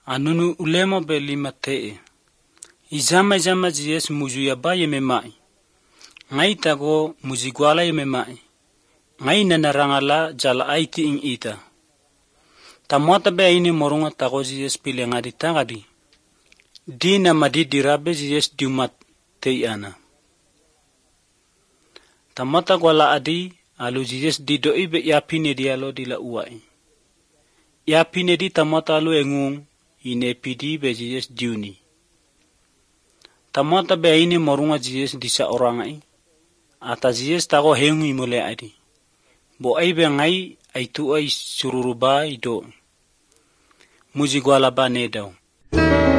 Anunu ulema be lima tee. Izama Jesus muzu ya ba yeme mai. Ngai tago muzigwala yeme mai. Ngai nanarangala jala aiti ing ita. Tamuata be ini morunga tago Jesus pile ngadi tagadi. Dina madidirabe Jesus diumat teiana. Tamata gwala adi alu Jesus didoi be yapine dialo dila uai. Yapine di tamata alu engung ine pidi be Jesus diuni. Tamata be ini morunga Jesus disa orangai. Ata Jesus tago hengu imole adi. Bo aibe ngai aitu ai sururuba ido. Muzigwala ba nedau.